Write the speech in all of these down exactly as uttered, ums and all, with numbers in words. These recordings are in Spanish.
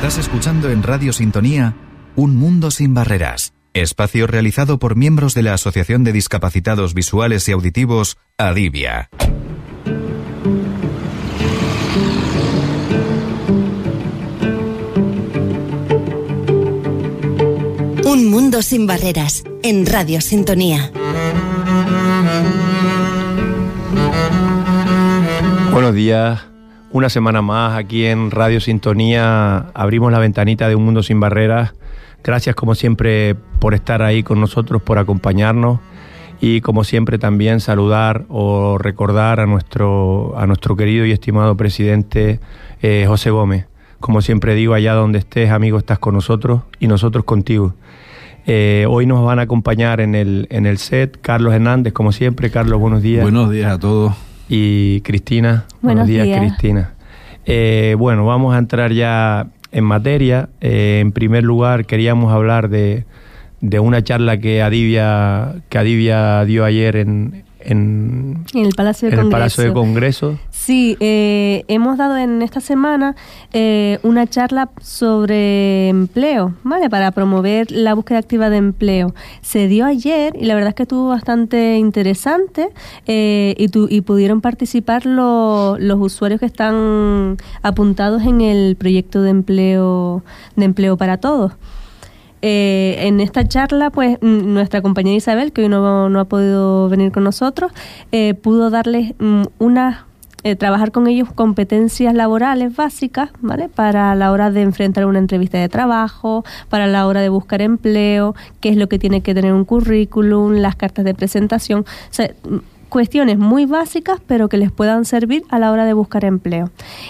Estás escuchando en Radio Sintonía Un Mundo Sin Barreras, espacio realizado por miembros de la Asociación de Discapacitados Visuales y Auditivos, Adivia. Un Mundo Sin Barreras, en Radio Sintonía. Buenos días. Una semana más aquí en Radio Sintonía abrimos la ventanita de Un Mundo Sin Barreras. Gracias como siempre por estar ahí con nosotros, por acompañarnos y como siempre también saludar o recordar a nuestro, a nuestro querido y estimado presidente eh, José Gómez. Como siempre digo, allá donde estés, amigo, estás con nosotros y nosotros contigo. Eh, hoy nos van a acompañar en el, en el set Carlos Hernández, como siempre. Carlos, buenos días. Buenos días a todos. Y Cristina. Buenos, buenos días, días, Cristina. Eh, bueno, vamos a entrar ya en materia. Eh, en primer lugar, queríamos hablar de, de una charla que Adivia, que Adivia dio ayer en, en, en el Palacio de en Congreso. El Palacio de Congreso. Sí, eh, hemos dado en esta semana eh, una charla sobre empleo, ¿vale? Para promover la búsqueda activa de empleo. Se dio ayer y la verdad es que estuvo bastante interesante eh, y, tu, y pudieron participar lo, los usuarios que están apuntados en el proyecto de empleo, de empleo para todos. Eh, en esta charla, pues nuestra compañera Isabel, que hoy no, no ha podido venir con nosotros, eh, pudo darles um, una, eh, trabajar con ellos competencias laborales básicas, ¿vale? Para la hora de enfrentar una entrevista de trabajo, para la hora de buscar empleo, qué es lo que tiene que tener un currículum, las cartas de presentación, o sea, cuestiones muy básicas, pero que les puedan servir a la hora de buscar empleo.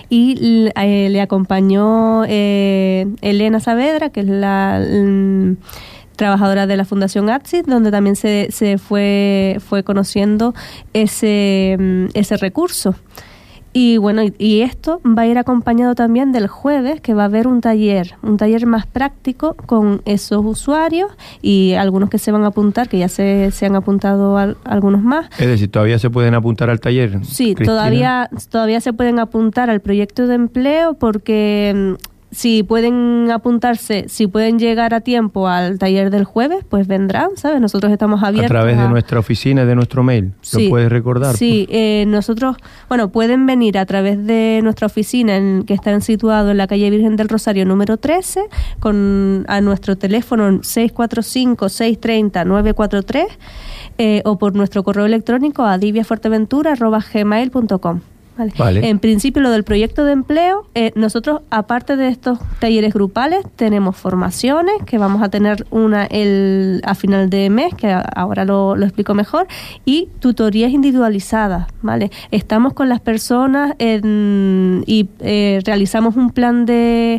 Y eh, le acompañó eh, Elena Saavedra, que es la mm, trabajadora de la Fundación ATSI, donde también se, se fue, fue conociendo ese, mm, ese recurso. Y bueno, y, y esto va a ir acompañado también del jueves, que va a haber un taller, un taller más práctico con esos usuarios y algunos que se van a apuntar, que ya se, se han apuntado al, algunos más. Es decir, ¿todavía se pueden apuntar al taller? Sí, Cristina. todavía, todavía se pueden apuntar al proyecto de empleo porque si pueden apuntarse, si pueden llegar a tiempo al taller del jueves, pues vendrán, ¿sabes? Nosotros estamos abiertos. A través a... de nuestra oficina, de nuestro mail. Sí, ¿Lo puedes recordar? Sí, eh, nosotros, bueno, pueden venir a través de nuestra oficina en, que está situado en la calle Virgen del Rosario número trece, con a nuestro teléfono seis cuatro cinco, seis tres cero, nueve cuatro tres eh, o por nuestro correo electrónico a adiviafuerteventura arroba gmail punto com. Vale. Vale. En principio, lo del proyecto de empleo, eh, nosotros, aparte de estos talleres grupales, tenemos formaciones, que vamos a tener una el a final de mes, que ahora lo, lo explico mejor, y tutorías individualizadas, ¿vale? Estamos con las personas en, y eh, realizamos un plan de,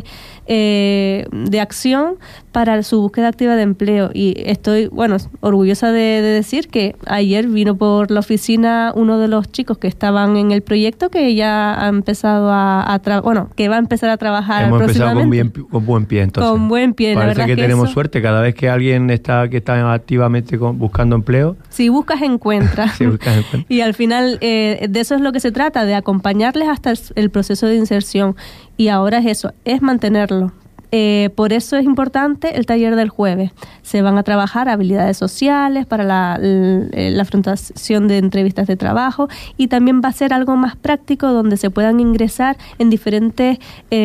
eh, de acción para su búsqueda activa de empleo. Y estoy, bueno, orgullosa de, de decir que ayer vino por la oficina uno de los chicos que estaban en el proyecto, que ya ha empezado a, a tra- bueno, que va a empezar a trabajar Hemos próximamente. empezado con, bien, con buen pie, entonces. Con buen pie, la Parece verdad que, es que tenemos eso... suerte cada vez que alguien está que está activamente con, buscando empleo. Si buscas, encuentras. Si buscas, encuentras. Y al final, eh, de eso es lo que se trata, de acompañarles hasta el, el proceso de inserción. Y ahora es eso, es mantenerlo. Eh, por eso es importante el taller del jueves. Se van a trabajar habilidades sociales para la, la, la afrontación de entrevistas de trabajo, y también va a ser algo más práctico donde se puedan ingresar en diferentes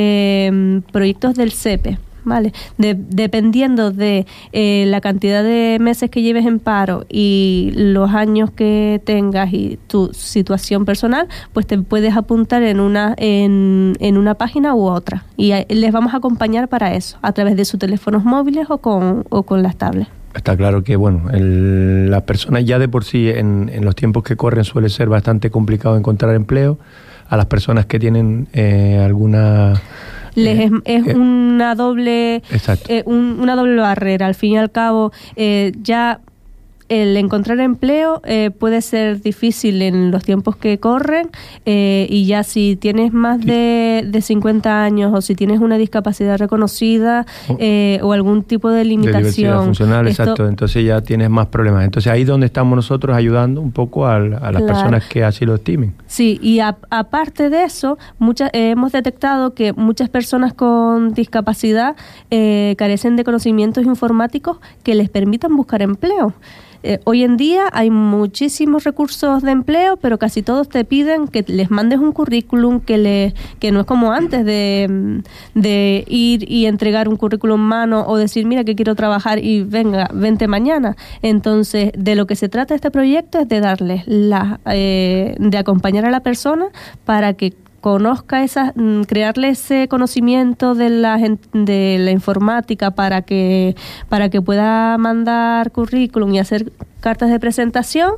eh, proyectos del C E P E. ¿Vale? De, dependiendo de eh, la cantidad de meses que lleves en paro y los años que tengas y tu situación personal, pues te puedes apuntar en una en, en una página u otra, y a, les vamos a acompañar para eso, a través de sus teléfonos móviles o con, o con las tablets. Está claro que, bueno, el, las personas ya de por sí en, en los tiempos que corren suele ser bastante complicado encontrar empleo. A las personas que tienen eh, alguna... Les es, es eh, una doble exacto. eh, un, una doble barrera. Al fin y al cabo, eh, ya el encontrar empleo eh, puede ser difícil en los tiempos que corren eh, y ya si tienes más de, de cincuenta años o si tienes una discapacidad reconocida eh, o algún tipo de limitación. De diversidad funcional, esto, exacto. Entonces ya tienes más problemas. Entonces ahí es donde estamos nosotros ayudando un poco a, a las claro. personas que así lo estimen. Sí, y a, aparte de eso, muchas, eh, hemos detectado que muchas personas con discapacidad eh, carecen de conocimientos informáticos que les permitan buscar empleo. Eh, hoy en día hay muchísimos recursos de empleo, pero casi todos te piden que les mandes un currículum, que le, que no es como antes de, de ir y entregar un currículum en mano o decir, mira que quiero trabajar y venga, vente mañana. Entonces, de lo que se trata este proyecto es de darles la, eh, de acompañar a la persona para que conozca esa, crearle ese conocimiento de la de la informática para que para que pueda mandar currículum y hacer cartas de presentación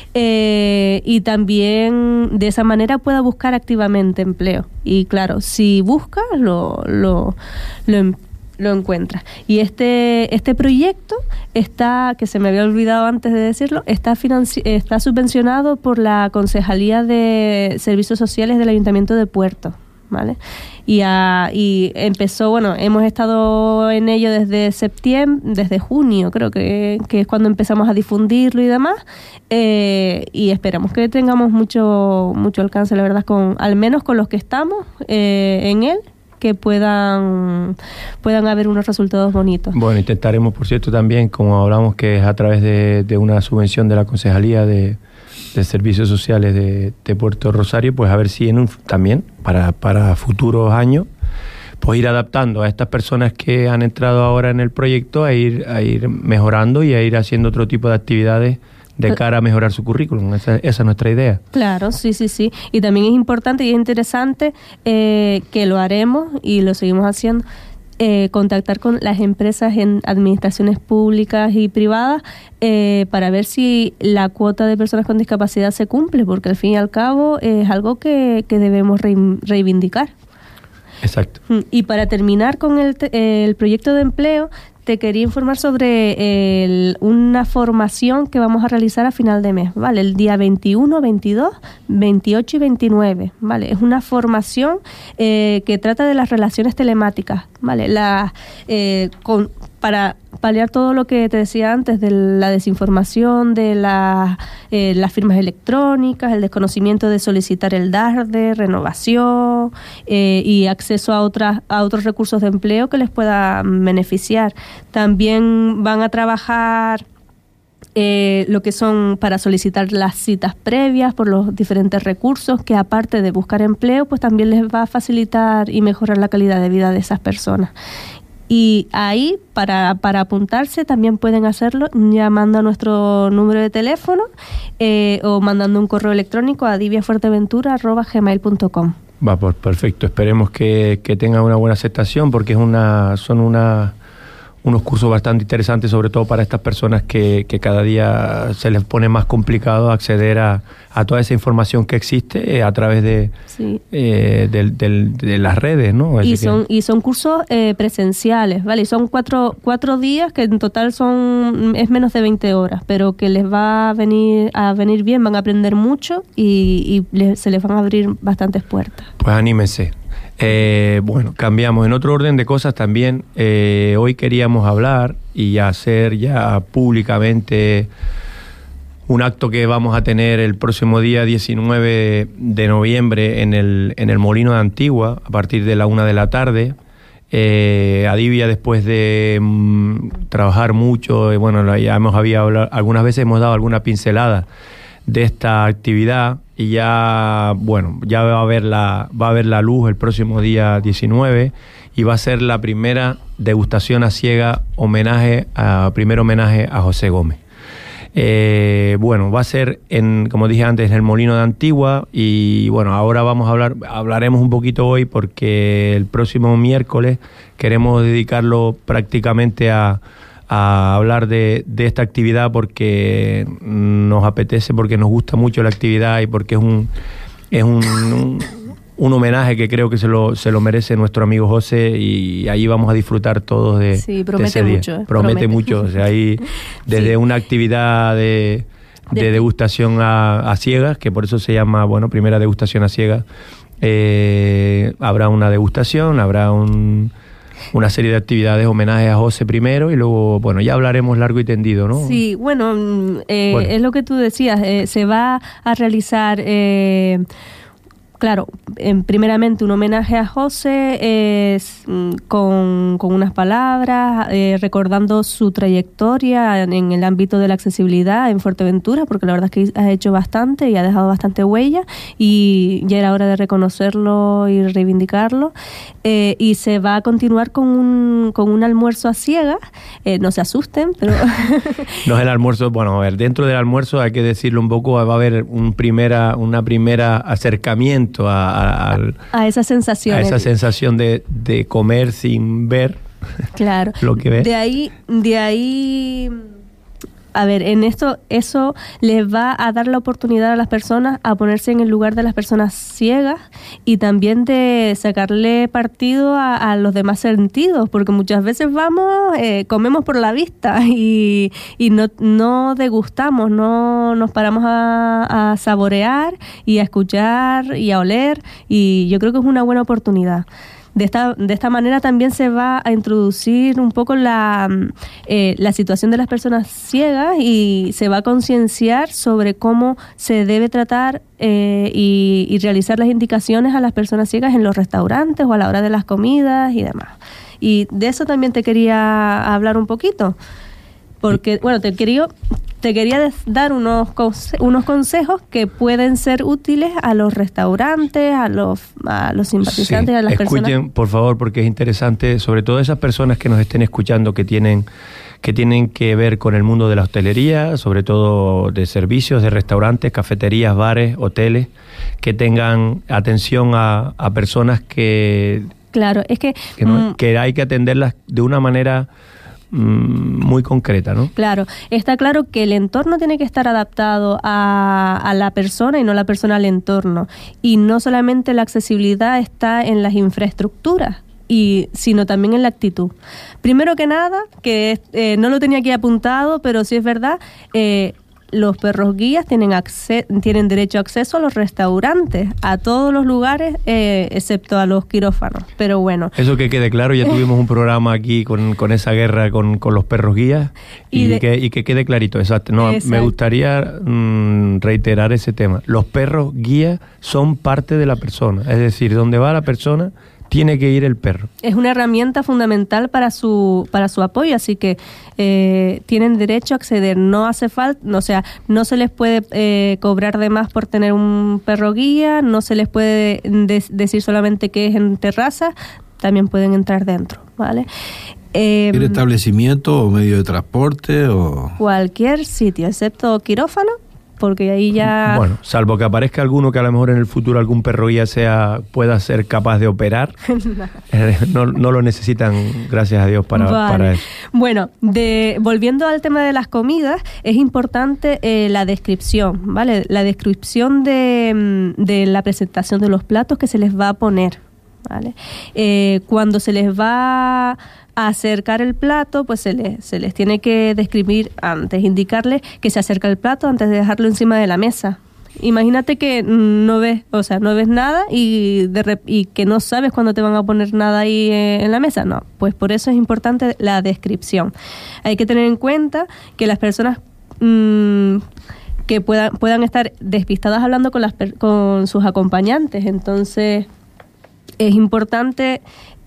eh, y también de esa manera pueda buscar activamente empleo. Y claro, si busca lo lo lo lo encuentra. Y este este proyecto está, que se me había olvidado antes de decirlo, está financi- está subvencionado por la Concejalía de Servicios Sociales del Ayuntamiento de Puerto, ¿vale? Y, a, y empezó, bueno, hemos estado en ello desde septiembre, desde junio, creo que, que es cuando empezamos a difundirlo y demás, eh, y esperamos que tengamos mucho mucho alcance, la verdad, con al menos con los que estamos eh, en él, que puedan puedan haber unos resultados bonitos. Bueno, intentaremos, por cierto, también, como hablamos, que es a través de, de una subvención de la Concejalía de, de Servicios Sociales de, de Puerto Rosario, pues a ver si en un, también, para, para futuros años, pues ir adaptando a estas personas que han entrado ahora en el proyecto, a ir, a ir mejorando y a ir haciendo otro tipo de actividades de cara a mejorar su currículum. Esa, esa es nuestra idea. Claro, sí, sí, sí. Y también es importante y es interesante eh, que lo haremos y lo seguimos haciendo, eh, contactar con las empresas en administraciones públicas y privadas eh, para ver si la cuota de personas con discapacidad se cumple, porque al fin y al cabo es algo que, que debemos re- reivindicar. Exacto. Y para terminar con el, el proyecto de empleo, te quería informar sobre el, una formación que vamos a realizar a final de mes, ¿vale? El día veintiuno, veintidós, veintiocho y veintinueve, ¿vale? Es una formación eh, que trata de las relaciones telemáticas, ¿vale? La, eh, con, para paliar todo lo que te decía antes de la desinformación, de la, eh, las firmas electrónicas, el desconocimiento de solicitar el DARDE, renovación eh, y acceso a otras a otros recursos de empleo que les pueda beneficiar. También van a trabajar Eh, lo que son para solicitar las citas previas por los diferentes recursos que, aparte de buscar empleo, pues también les va a facilitar y mejorar la calidad de vida de esas personas. Y ahí, para, para apuntarse, también pueden hacerlo llamando a nuestro número de teléfono eh, o mandando un correo electrónico a diviafuerteventura arroba gmail punto com. Va, pues perfecto. Esperemos que, que tenga una buena aceptación, porque es una son una unos cursos bastante interesantes, sobre todo para estas personas que, que cada día se les pone más complicado acceder a, a toda esa información que existe eh, a través de, sí. eh, de, de, de las redes, ¿no? Y Así son, que... y son cursos eh, presenciales, ¿vale? Y son cuatro, cuatro días que en total son es menos de veinte horas, pero que les va a venir a venir bien, van a aprender mucho y, y les, se les van a abrir bastantes puertas. Pues anímense. Eh, bueno, cambiamos. En otro orden de cosas también, eh, hoy queríamos hablar y hacer ya públicamente un acto que vamos a tener el próximo día diecinueve de noviembre en el, en el Molino de Antigua, a partir de la una de la tarde. Eh, Adivia, después de mmm, trabajar mucho, eh, bueno, ya hemos había hablado, algunas veces hemos dado alguna pincelada de esta actividad y ya, bueno, ya va a haber la va a haber la luz el próximo día diecinueve y va a ser la primera degustación a ciega, homenaje a primer homenaje a José Gómez. Eh, bueno, va a ser en, como dije antes, en el Molino de Antigua y bueno, ahora vamos a hablar, hablaremos un poquito hoy porque el próximo miércoles queremos dedicarlo prácticamente a a hablar de, de esta actividad porque nos apetece, porque nos gusta mucho la actividad y porque es un es un, un, un homenaje que creo que se lo, se lo merece nuestro amigo José, y ahí vamos a disfrutar todos de, sí, de promete ese día. mucho, eh, promete, promete mucho, o sea, ahí desde sí. una actividad de, de, de degustación a, a ciegas, que por eso se llama, bueno, primera degustación a ciegas, eh, habrá una degustación, habrá un... una serie de actividades, homenajes a José primero, y luego, bueno, ya hablaremos largo y tendido, ¿no? Sí, bueno, eh, bueno. es lo que tú decías, eh, se va a realizar... Eh, Claro, eh, primeramente un homenaje a José eh, con, con unas palabras, eh, recordando su trayectoria en, en el ámbito de la accesibilidad en Fuerteventura, porque la verdad es que ha hecho bastante y ha dejado bastante huella, y ya era hora de reconocerlo y reivindicarlo. Eh, y se va a continuar con un, con un almuerzo a ciegas, eh, no se asusten, pero... No es el almuerzo, bueno, a ver, dentro del almuerzo hay que decirlo un poco, va a haber un primera, una primera acercamiento A, a, a, a esa sensación a esa sensación de, de comer sin ver, claro, lo que ves. De ahí, de ahí, a ver, en esto, eso les va a dar la oportunidad a las personas a ponerse en el lugar de las personas ciegas, y también de sacarle partido a, a los demás sentidos, porque muchas veces vamos, eh, comemos por la vista y, y no, no degustamos, no nos paramos a, a saborear y a escuchar y a oler, y yo creo que es una buena oportunidad. De esta, de esta manera también se va a introducir un poco la, eh, la situación de las personas ciegas, y se va a concienciar sobre cómo se debe tratar eh, y, y realizar las indicaciones a las personas ciegas en los restaurantes o a la hora de las comidas y demás. Y de eso también te quería hablar un poquito, porque, bueno, te quería... Te quería dar unos, conse- unos consejos que pueden ser útiles a los restaurantes, a los, a los simpatizantes, sí, a las escuchen, personas. Escuchen, por favor, porque es interesante, sobre todo esas personas que nos estén escuchando, que tienen, que tienen que ver con el mundo de la hostelería, sobre todo de servicios, de restaurantes, cafeterías, bares, hoteles, que tengan atención a, a personas que... Claro, es que... Que, no, mm, que hay que atenderlas de una manera... muy concreta, ¿no? Claro, está claro que el entorno tiene que estar adaptado a, a la persona y no la persona al entorno, y no solamente la accesibilidad está en las infraestructuras, y sino también en la actitud. Primero que nada, que eh, no lo tenía aquí apuntado, pero sí es verdad, eh, los perros guías tienen acce- tienen derecho a acceso a los restaurantes, a todos los lugares, eh, excepto a los quirófanos. Pero bueno. Eso que quede claro, ya tuvimos un programa aquí con, con esa guerra con, con los perros guías, y, y, de, que, y que quede clarito. Exacto. No, exacto. Me gustaría mmm, reiterar ese tema. Los perros guías son parte de la persona, es decir, donde va la persona tiene que ir el perro. Es una herramienta fundamental para su para su apoyo, así que eh, tienen derecho a acceder. No hace falta, o sea, no se les puede eh, cobrar de más por tener un perro guía, no se les puede de- decir solamente que es en terraza, también pueden entrar dentro, ¿vale? Eh, ¿El establecimiento o medio de transporte o...? Cualquier sitio, excepto quirófano, porque ahí ya... Bueno, salvo que aparezca alguno que a lo mejor en el futuro algún perro guía sea, pueda ser capaz de operar, no. Eh, no, no lo necesitan, gracias a Dios, para, vale. para eso. Bueno, de, volviendo al tema de las comidas, es importante eh, la descripción, ¿vale? La descripción de, de la presentación de los platos que se les va a poner, ¿vale? Eh, cuando se les va a acercar el plato, pues se les, se les tiene que describir antes, indicarles que se acerca el plato antes de dejarlo encima de la mesa. Imagínate que no ves, o sea, no ves nada y, de rep- y que no sabes cuándo te van a poner nada ahí eh, en la mesa. No, pues por eso es importante la descripción. Hay que tener en cuenta que las personas mmm, que puedan, puedan estar despistadas hablando con, las per- con sus acompañantes, entonces es importante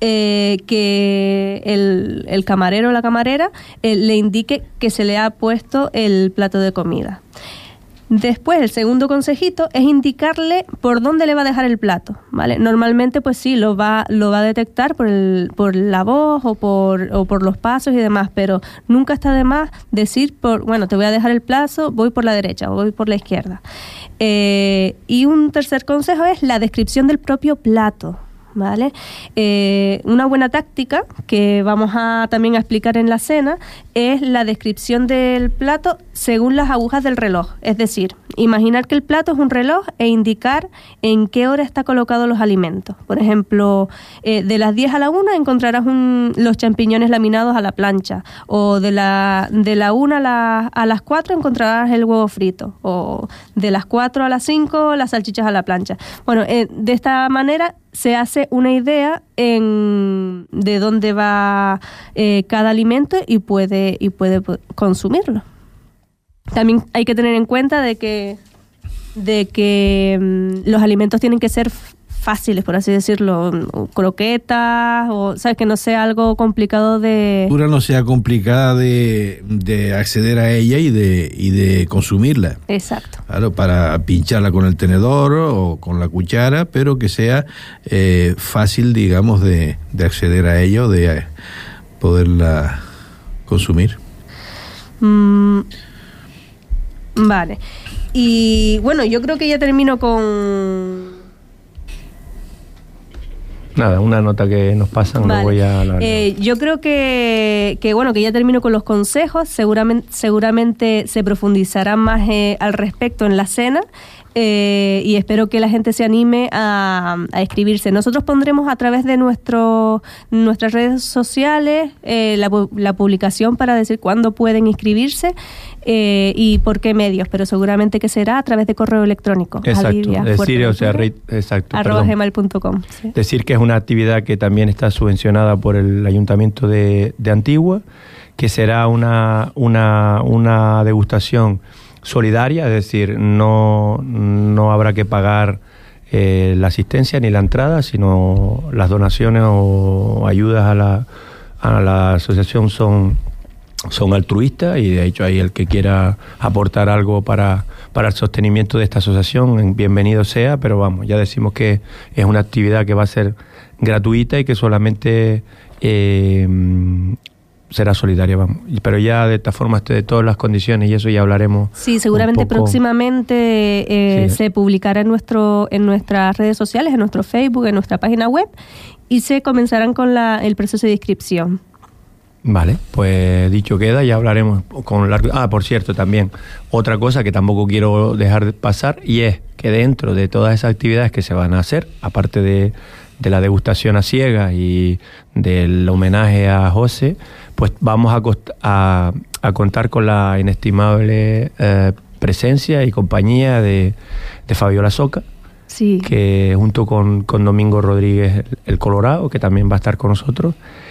eh, que el, el camarero o la camarera eh, le indique que se le ha puesto el plato de comida. Después, el segundo consejito es indicarle por dónde le va a dejar el plato, ¿vale? Normalmente, pues sí, lo va lo va a detectar por el, por la voz o por o por los pasos y demás, pero nunca está de más decir, por bueno, te voy a dejar el plato, voy por la derecha o voy por la izquierda. Eh, y un tercer consejo es la descripción del propio plato, ¿vale? Eh, una buena táctica que vamos a también a explicar en la cena es la descripción del plato según las agujas del reloj. Es decir, imaginar que el plato es un reloj e indicar en qué hora está colocados los alimentos. Por ejemplo, eh, de las diez a la una encontrarás un, los champiñones laminados a la plancha, o de la, de la una a, la, a las cuatro encontrarás el huevo frito, o de las cuatro a las cinco las salchichas a la plancha. Bueno, eh, de esta manera se hace una idea en, de dónde va eh, cada alimento y puede, y puede consumirlo. También hay que tener en cuenta de que, de que um, los alimentos tienen que ser fáciles, por así decirlo, croquetas, o sabes, que no sea algo complicado de... no sea complicada de, de acceder a ella y de, y de consumirla. Exacto. Claro, para pincharla con el tenedor o con la cuchara, pero que sea eh, fácil, digamos, de, de acceder a ella o de eh, poderla consumir. Mm, vale. Y bueno, yo creo que ya termino con... Nada, una nota que nos pasan, vale. Lo voy a hablar. Eh, yo creo que, que, bueno, que ya termino con los consejos. Seguramente, seguramente se profundizará más eh, al respecto en la cena. Eh, y espero que la gente se anime a, a inscribirse. Nosotros pondremos a través de nuestro, nuestras redes sociales eh, la, la publicación para decir cuándo pueden inscribirse eh, y por qué medios, pero seguramente que será a través de correo electrónico. Exacto, Alivia, decir, o sea, re, exacto, arroba gmail punto com. Sí. Decir que es una actividad que también está subvencionada por el Ayuntamiento de, de Antigua, que será una, una, una degustación solidaria, es decir, no, no habrá que pagar eh, la asistencia ni la entrada, sino las donaciones o ayudas a la, a la asociación son, son altruistas, y de hecho ahí el que quiera aportar algo para, para el sostenimiento de esta asociación, bienvenido sea, pero vamos, ya decimos que es una actividad que va a ser gratuita y que solamente... Eh, será solidaria, vamos. Pero ya de esta forma, de todas las condiciones, y eso ya hablaremos. Sí, seguramente un poco. Próximamente eh, sí. se publicará en nuestro en nuestras redes sociales, en nuestro Facebook, en nuestra página web, y se comenzarán con la, el proceso de inscripción. Vale, pues dicho queda, ya hablaremos con largo. Ah, por cierto, también otra cosa que tampoco quiero dejar de pasar, y es que dentro de todas esas actividades que se van a hacer, aparte de, de la degustación a ciegas y del homenaje a José, pues vamos a, cost- a, a contar con la inestimable eh, presencia y compañía de, de Fabiola Soca, sí. que junto con, con Domingo Rodríguez el Colorado, que también va a estar con nosotros,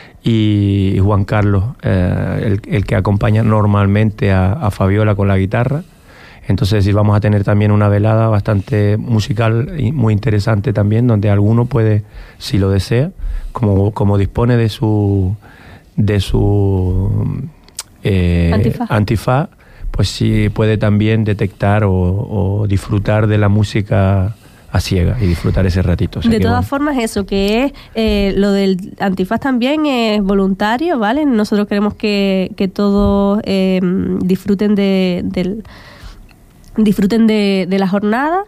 y Juan Carlos, eh, el, el que acompaña normalmente a, a Fabiola con la guitarra. Entonces sí, vamos a tener también una velada bastante musical y muy interesante también, donde alguno puede, si lo desea, como, como dispone de su de su eh, antifaz. antifaz, pues sí puede también detectar o, o disfrutar de la música a ciegas y disfrutar ese ratito. O sea, de todas bueno. formas, eso que es eh, lo del antifaz también es voluntario, ¿vale? Nosotros queremos que, que todos eh, disfruten de del disfruten de, de la jornada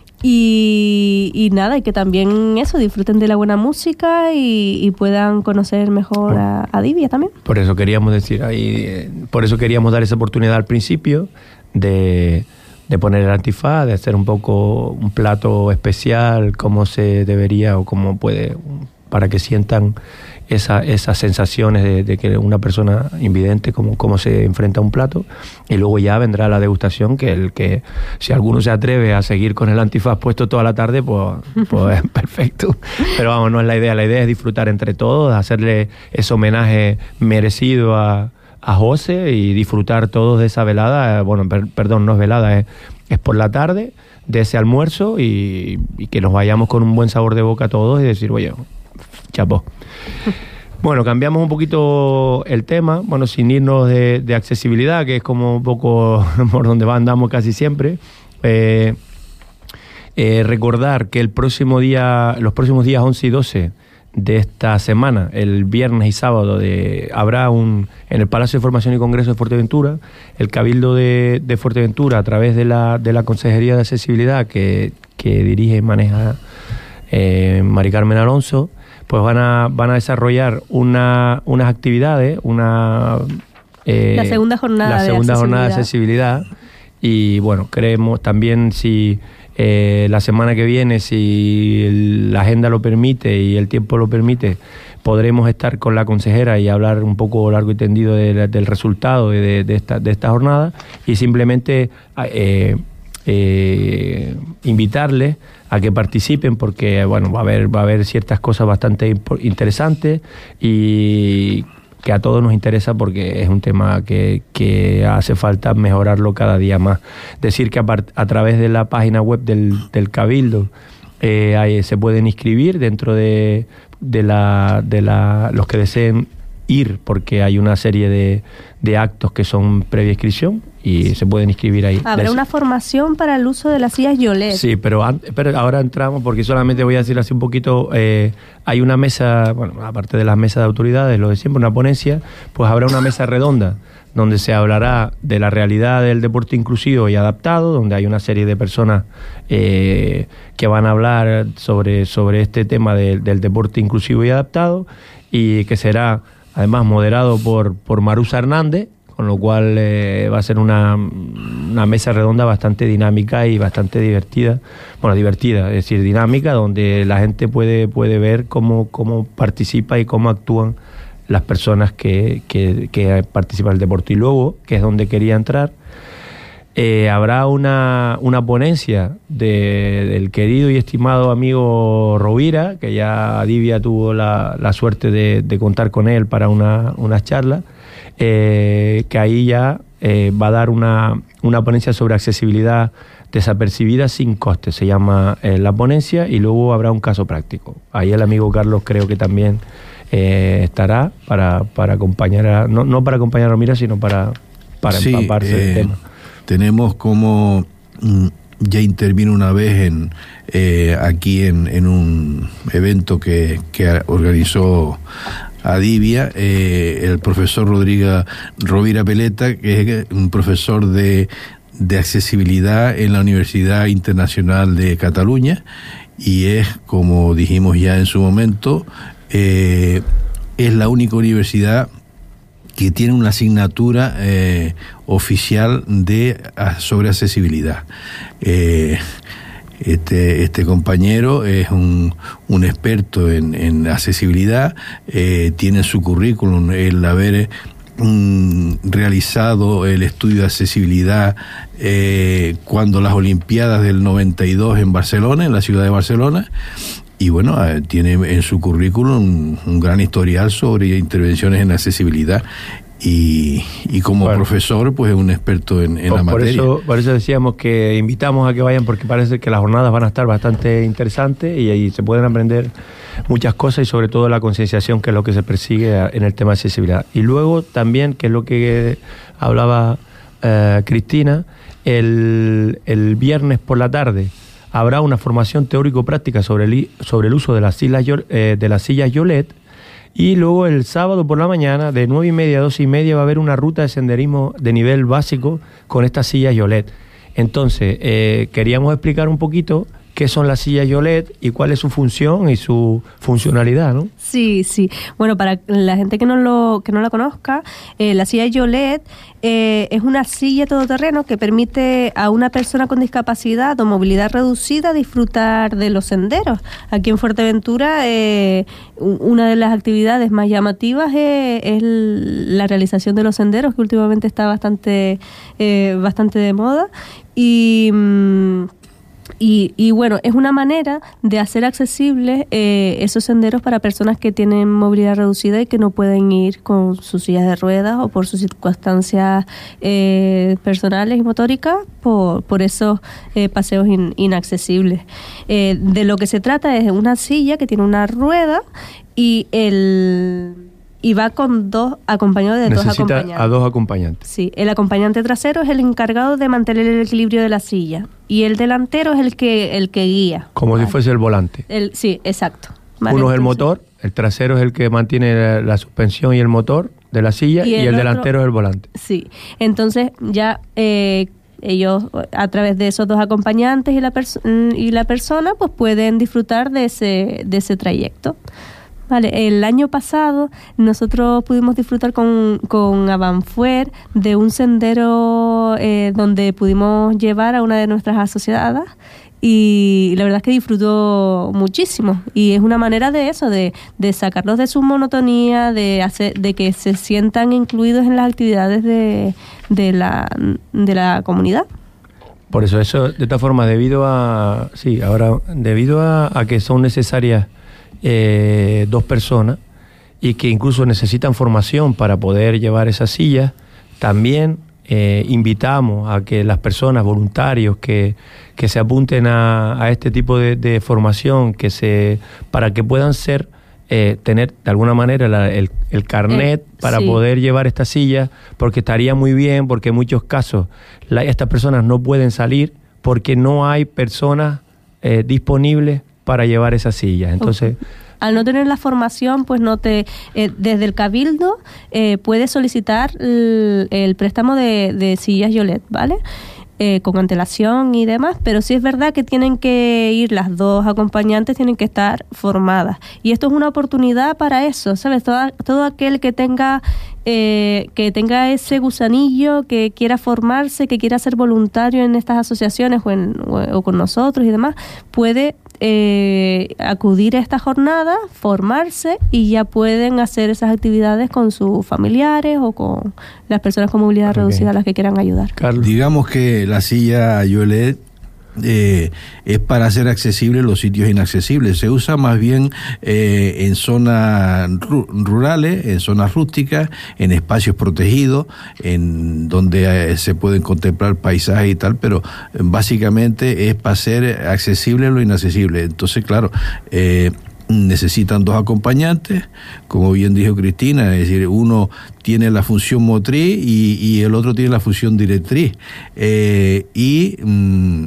y, y nada, y que también eso, disfruten de la buena música y, y puedan conocer mejor a, a Divia también. Por eso queríamos decir ahí, eh, por eso queríamos dar esa oportunidad al principio de, de poner el antifaz, de hacer un poco un plato especial, como se debería o como puede, para que sientan esa, esas sensaciones de, de que una persona invidente, como, como se enfrenta a un plato, y luego ya vendrá la degustación, que el que si alguno se atreve a seguir con el antifaz puesto toda la tarde, pues, pues perfecto. Pero vamos, no es la idea, la idea es disfrutar entre todos, hacerle ese homenaje merecido a, a José y disfrutar todos de esa velada, bueno, per, perdón, no es velada, es, es por la tarde, de ese almuerzo, y, y que nos vayamos con un buen sabor de boca todos y decir, oye, chapó. Bueno, cambiamos un poquito el tema, bueno, sin irnos de, de accesibilidad, que es como un poco por donde andamos casi siempre. Eh, eh, recordar que el próximo día, los próximos días once y doce de esta semana, el viernes y sábado, de, habrá un en el Palacio de Formación y Congreso de Fuerteventura, el Cabildo de, de Fuerteventura, a través de la, de la Consejería de Accesibilidad que, que dirige y maneja eh, Mari Carmen Alonso, pues van a, van a desarrollar una, unas actividades, una... Eh, la segunda jornada, la segunda de, jornada de accesibilidad. Y bueno, creemos también si eh, la semana que viene, si el, la agenda lo permite y el tiempo lo permite, podremos estar con la consejera y hablar un poco largo y tendido de, del resultado de, de, esta, de esta jornada y simplemente eh, eh, invitarles a que participen porque bueno va a haber va a haber ciertas cosas bastante interesantes y que a todos nos interesa porque es un tema que, que hace falta mejorarlo cada día más. Decir que a, part, a través de la página web del, del Cabildo eh, hay, se pueden inscribir dentro de, de, la, de la, los que deseen ir, porque hay una serie de, de actos que son previa inscripción y se pueden inscribir ahí. Habrá una formación para el uso de las sillas Yolet. Sí, pero, pero ahora entramos, porque solamente voy a decir así un poquito, eh, hay una mesa, bueno, aparte de las mesas de autoridades, lo de siempre, una ponencia, pues habrá una mesa redonda donde se hablará de la realidad del deporte inclusivo y adaptado, donde hay una serie de personas eh, que van a hablar sobre, sobre este tema de, del deporte inclusivo y adaptado, y que será además moderado por, por Marusa Hernández, con lo cual eh, va a ser una, una mesa redonda bastante dinámica y bastante divertida, bueno, divertida, es decir, dinámica, donde la gente puede, puede ver cómo, cómo participa y cómo actúan las personas que, que, que participan del deporte. Y luego, que es donde quería entrar, eh, habrá una, una ponencia de, del querido y estimado amigo Rovira, que ya Adivia tuvo la, la suerte de, de contar con él para una, unas charlas, eh, que ahí ya eh, va a dar una, una ponencia sobre accesibilidad desapercibida sin coste, se llama eh, la ponencia, y luego habrá un caso práctico. Ahí el amigo Carlos creo que también eh, estará para, para acompañar, a, no, no para acompañar a Rovira, sino para, para sí, empaparse eh, del tema. Tenemos como mm, ya intervino una vez en eh, aquí en, en un evento que, que organizó Adivia, eh, el profesor Rodrigo Rovira Peleta, que es un profesor de, de accesibilidad en la Universidad Internacional de Cataluña, y es, como dijimos ya en su momento, eh, es la única universidad que tiene una asignatura eh, oficial de sobre accesibilidad. Eh, Este, este compañero es un, un experto en, en accesibilidad, eh, tiene en su currículum el haber mm, realizado el estudio de accesibilidad eh, cuando las Olimpiadas del noventa y dos en Barcelona, en la ciudad de Barcelona, y bueno, eh, tiene en su currículum un, un gran historial sobre intervenciones en accesibilidad. Y, y como bueno, profesor, pues es un experto en, en la por materia. Eso, por eso decíamos que invitamos a que vayan, porque parece que las jornadas van a estar bastante interesantes y ahí se pueden aprender muchas cosas, y sobre todo la concienciación, que es lo que se persigue en el tema de accesibilidad. Y luego también, que es lo que hablaba eh, Cristina, el, el viernes por la tarde habrá una formación teórico-práctica sobre el, sobre el uso de las sillas, eh, de las sillas Yolet. Y luego el sábado por la mañana, de nueve y media a doce y media, va a haber una ruta de senderismo de nivel básico con estas sillas Yolet. Entonces, eh, queríamos explicar un poquito qué son las sillas Yolet y cuál es su función y su funcionalidad, ¿no? Sí, sí. Bueno, para la gente que no lo que no la conozca, eh, la silla Yolet eh, es una silla todoterreno que permite a una persona con discapacidad o movilidad reducida disfrutar de los senderos. Aquí en Fuerteventura, eh, una de las actividades más llamativas es, es la realización de los senderos, que últimamente está bastante, eh, bastante de moda. Y... Mmm, Y, y bueno, es una manera de hacer accesibles eh, esos senderos para personas que tienen movilidad reducida y que no pueden ir con sus sillas de ruedas o por sus circunstancias eh, personales y motóricas por, por esos eh, paseos in, inaccesibles. Eh, de lo que se trata es una silla que tiene una rueda y el... y va con dos acompañados de Necesita dos acompañantes. a dos acompañantes. Sí, el acompañante trasero es el encargado de mantener el equilibrio de la silla y el delantero es el que el que guía. Como vale. si fuese el volante. El, sí, exacto. Vale, Uno entonces, es el motor, el trasero es el que mantiene la, la suspensión y el motor de la silla, y el, y el delantero otro, es el volante. Sí, entonces ya... Eh, ellos a través de esos dos acompañantes y la, perso- y la persona pues pueden disfrutar de ese, de ese trayecto. Vale, el año pasado nosotros pudimos disfrutar con, con Avanfuer de un sendero eh, donde pudimos llevar a una de nuestras asociadas y la verdad es que disfrutó muchísimo y es una manera de eso, de, de sacarlos de su monotonía, de hacer, de que se sientan incluidos en las actividades de, de, la, de la comunidad. Por eso, eso de esta forma, debido a, sí, ahora, debido a, a que son necesarias Eh, dos personas y que incluso necesitan formación para poder llevar esas sillas, también eh, invitamos a que las personas, voluntarios que, que se apunten a, a este tipo de, de formación, que se para que puedan ser eh, tener de alguna manera la, el, el carnet eh, para sí. poder llevar esta silla, porque estaría muy bien, porque en muchos casos la, estas personas no pueden salir porque no hay personas eh, disponibles para llevar esa silla. Entonces, okay. Al no tener la formación, pues no te eh, desde el Cabildo eh, puedes solicitar el, el préstamo de, de sillas Yolet, ¿vale? Eh, con antelación y demás, pero sí es verdad que tienen que ir las dos acompañantes, tienen que estar formadas. Y esto es una oportunidad para eso, ¿sabes? Todo, todo aquel que tenga eh, que tenga ese gusanillo, que quiera formarse, que quiera ser voluntario en estas asociaciones o, en, o, o con nosotros y demás, puede eh, acudir a esta jornada, formarse y ya pueden hacer esas actividades con sus familiares o con las personas con movilidad okay. reducida a las que quieran ayudar. Carlos. Digamos que la silla Yolet eh, es para hacer accesibles los sitios inaccesibles. Se usa más bien eh, en zonas ru- rurales, en zonas rústicas, en espacios protegidos, en donde eh, se pueden contemplar paisajes y tal, pero eh, básicamente es para hacer accesible lo inaccesible. Entonces, claro, eh, necesitan dos acompañantes, como bien dijo Cristina, es decir, uno tiene la función motriz y, y el otro tiene la función directriz. Eh, y mm,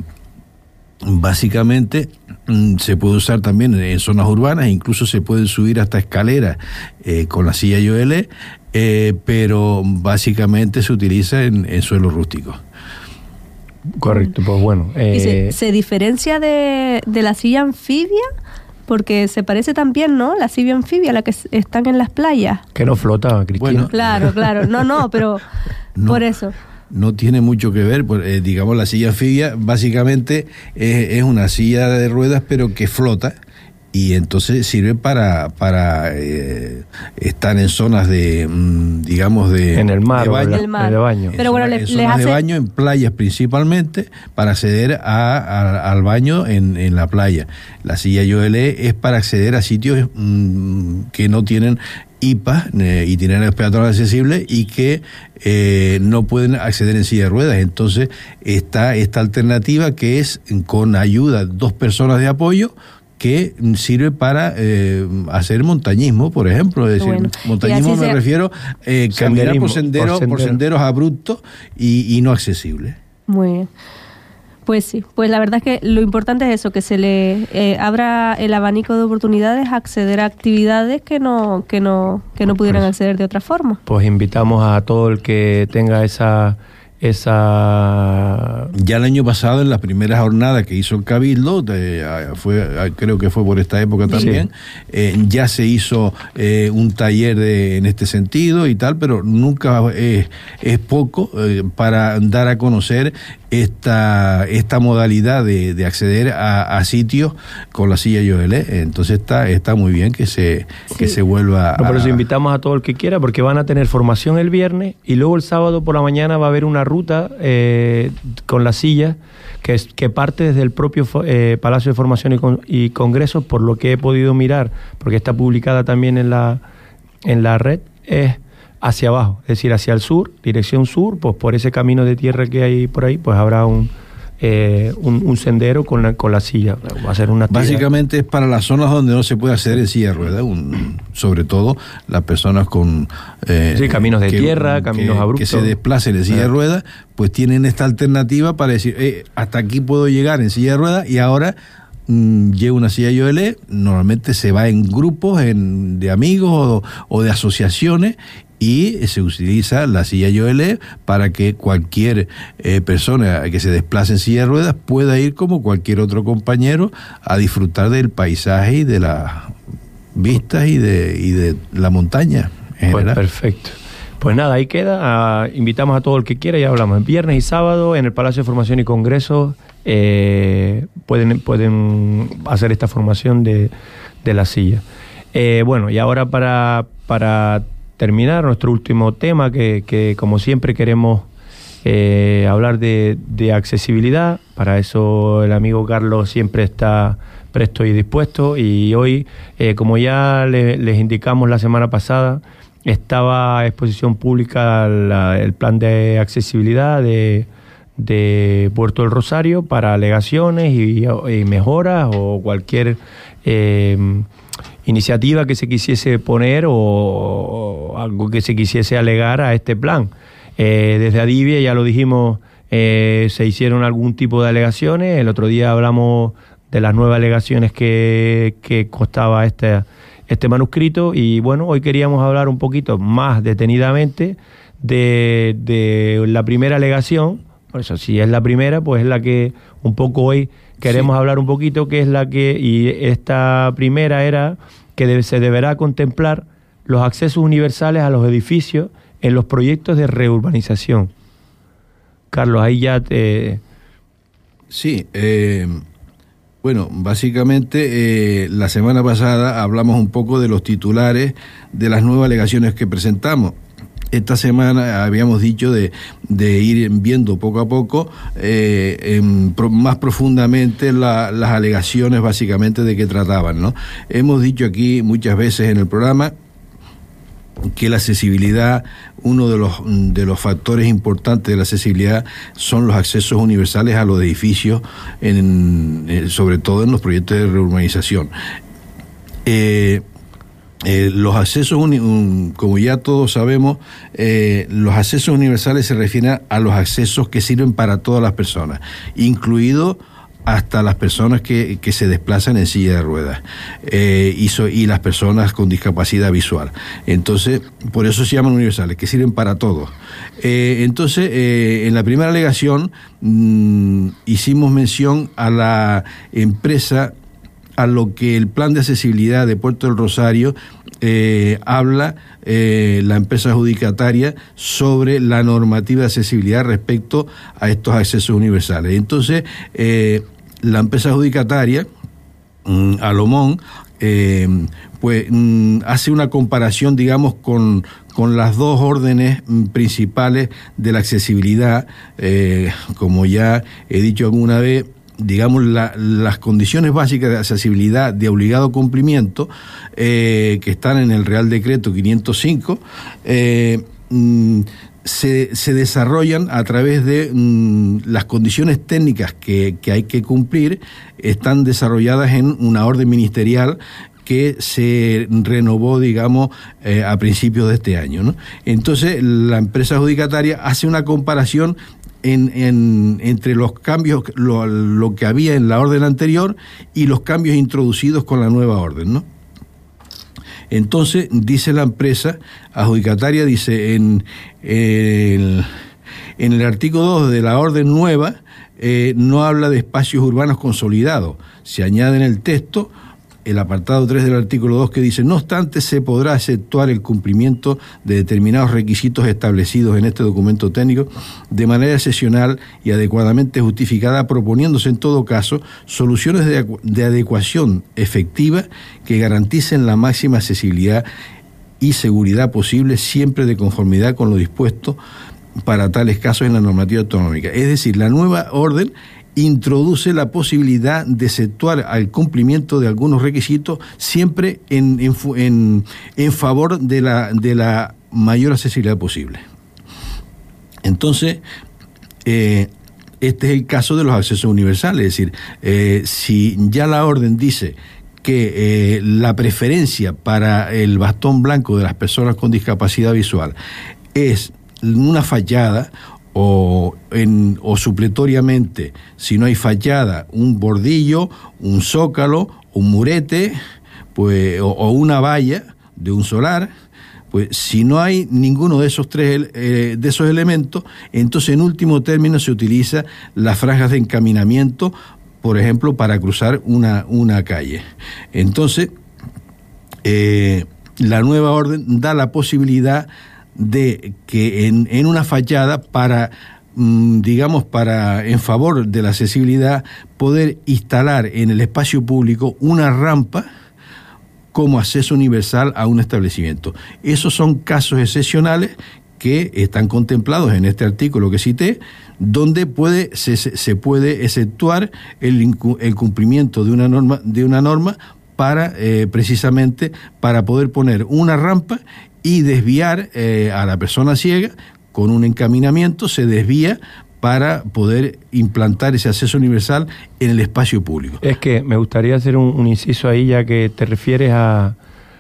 básicamente mm, se puede usar también en zonas urbanas, incluso se pueden subir hasta escaleras eh, con la silla Yolet, eh, pero básicamente se utiliza en, en suelos rústicos. Correcto, pues bueno. Eh, ¿Y se, se diferencia de, de la silla anfibia? Porque se parece también, ¿no? La silla anfibia, la que están en las playas. Que no flota, Cristina. Bueno, claro, claro. No, no, pero no, por eso. No tiene mucho que ver. Pues, eh, digamos, la silla anfibia básicamente es, es una silla de ruedas, pero que flota. Y entonces sirve para para eh, estar en zonas de, digamos, de... En el mar, de baño. En el mar. De baño. En Pero zona, bueno, en le, zonas les hace... de baño, en playas principalmente, para acceder a, a, al baño en, en la playa. La silla Yolet es para acceder a sitios mmm, que no tienen I P A, eh, itinerarios peatonales accesibles, y que eh, no pueden acceder en silla de ruedas. Entonces está esta alternativa que es con ayuda de dos personas de apoyo, que sirve para eh, hacer montañismo, por ejemplo. Es decir, bueno. montañismo me sea... refiero a eh, caminar por senderos, por, sendero. por senderos abruptos y, y no accesibles. Muy bien. Pues sí, pues la verdad es que lo importante es eso, que se le eh, abra el abanico de oportunidades a acceder a actividades que no que no que no pudieran pues, acceder de otra forma. Pues invitamos a todo el que tenga esa esa ya el año pasado, en la primera jornada que hizo el Cabildo, de, fue creo que fue por esta época también, sí. eh, ya se hizo eh, un taller de, en este sentido y tal, pero nunca eh, es poco eh, para dar a conocer esta esta modalidad de, de acceder a, a sitios con la silla Yolet. Entonces está está muy bien que se sí. que se vuelva no, a... Por eso invitamos a todo el que quiera, porque van a tener formación el viernes y luego el sábado por la mañana va a haber una ruta eh, con la silla que, es, que parte desde el propio eh, Palacio de Formación y, Con, y Congresos, por lo que he podido mirar, porque está publicada también en la en la red, es hacia abajo, es decir, hacia el sur, dirección sur, pues por ese camino de tierra que hay por ahí, pues habrá un eh, un, un sendero con la, con la silla. Va a ser una actividad. Básicamente es para las zonas donde no se puede acceder en silla de ruedas, un, sobre todo las personas con... Eh, sí, caminos de que, tierra, caminos que, abruptos. Que se desplacen en silla de ruedas, pues tienen esta alternativa para decir, eh, hasta aquí puedo llegar en silla de ruedas y ahora... lleva una silla Yolet, normalmente se va en grupos en, de amigos o, o de asociaciones y se utiliza la silla Joelé para que cualquier eh, persona que se desplace en silla de ruedas pueda ir como cualquier otro compañero a disfrutar del paisaje y de las vistas y de, y de la montaña en pues general. Perfecto. Pues nada, ahí queda. Uh, invitamos a todo el que quiera y hablamos. Viernes y sábado en el Palacio de Formación y Congresos eh, pueden, pueden hacer esta formación de, de la silla. Eh, bueno, y ahora para, para terminar nuestro último tema, que, que como siempre queremos eh, hablar de, de accesibilidad. Para eso el amigo Carlos siempre está presto y dispuesto. Y hoy, eh, como ya le, les indicamos la semana pasada, estaba a exposición pública la, el plan de accesibilidad de, de Puerto del Rosario para alegaciones y, y mejoras o cualquier eh, iniciativa que se quisiese poner o, o algo que se quisiese alegar a este plan. Eh, desde Adivia, ya lo dijimos, eh, se hicieron algún tipo de alegaciones. El otro día hablamos de las nuevas alegaciones que, que costaba este este manuscrito, y bueno, hoy queríamos hablar un poquito más detenidamente de, de la primera alegación. Por eso, si es la primera, pues es la que un poco hoy queremos sí. hablar un poquito, que es la que, y esta primera era que debe, se deberá contemplar los accesos universales a los edificios en los proyectos de reurbanización. Carlos, ahí ya te... Sí, eh... Bueno, básicamente eh, la semana pasada hablamos un poco de los titulares de las nuevas alegaciones que presentamos. Esta semana habíamos dicho de, de ir viendo poco a poco eh, en, pro, más profundamente la, las alegaciones básicamente de qué trataban, ¿no? Hemos dicho aquí muchas veces en el programa que la accesibilidad, uno de los de los factores importantes de la accesibilidad son los accesos universales a los edificios, en, en, sobre todo en los proyectos de reurbanización. Eh, eh, los accesos, uni, un, como ya todos sabemos, eh, los accesos universales se refieren a los accesos que sirven para todas las personas, incluido hasta las personas que, que se desplazan en silla de ruedas eh, y, so, y las personas con discapacidad visual. Entonces, por eso se llaman universales, que sirven para todos. Eh, entonces, eh, en la primera alegación mmm, hicimos mención a la empresa, a lo que el plan de accesibilidad de Puerto del Rosario eh, habla, eh, la empresa adjudicataria, sobre la normativa de accesibilidad respecto a estos accesos universales. Entonces, eh, la empresa adjudicataria, mmm, Alomón, eh, pues mmm, hace una comparación, digamos, con, con las dos órdenes mmm, principales de la accesibilidad, eh, como ya he dicho alguna vez. Digamos, la, las condiciones básicas de accesibilidad de obligado cumplimiento eh, que están en el Real Decreto quinientos cinco eh, mm, se, se desarrollan a través de mm, las condiciones técnicas que, que hay que cumplir, están desarrolladas en una orden ministerial que se renovó, digamos, eh, a principios de este año, ¿no? Entonces, la empresa adjudicataria hace una comparación En, en, entre los cambios, lo, lo que había en la orden anterior y los cambios introducidos con la nueva orden, ¿no? Entonces, dice la empresa adjudicataria, dice, en, en, en el artículo dos de la orden nueva, eh, no habla de espacios urbanos consolidados. Se añade en el texto el apartado tres del artículo dos, que dice: no obstante, se podrá efectuar el cumplimiento de determinados requisitos establecidos en este documento técnico de manera excepcional y adecuadamente justificada, proponiéndose en todo caso soluciones de, de adecuación efectiva que garanticen la máxima accesibilidad y seguridad posible, siempre de conformidad con lo dispuesto para tales casos en la normativa autonómica. Es decir, la nueva orden introduce la posibilidad de efectuar el cumplimiento de algunos requisitos siempre en, en, en, en favor de la, de la mayor accesibilidad posible. Entonces, eh, este es el caso de los accesos universales, es decir, eh, si ya la orden dice que eh, la preferencia para el bastón blanco de las personas con discapacidad visual es una fachada, o, en, o supletoriamente, si no hay fachada, un bordillo, un zócalo, un murete, pues, o, o una valla de un solar, Pues si no hay ninguno de esos tres eh, de esos elementos, entonces en último término se utiliza las franjas de encaminamiento, por ejemplo, para cruzar una, una calle. Entonces, eh, la nueva orden da la posibilidad de que en, en una fachada, para digamos, para en favor de la accesibilidad, poder instalar en el espacio público una rampa como acceso universal a un establecimiento. Esos son casos excepcionales que están contemplados en este artículo que cité, donde puede se, se puede exceptuar el, el cumplimiento de una norma de una norma para eh, precisamente para poder poner una rampa y desviar eh, a la persona ciega. Con un encaminamiento se desvía para poder implantar ese acceso universal en el espacio público. Es que me gustaría hacer un, un inciso ahí, ya que te refieres a,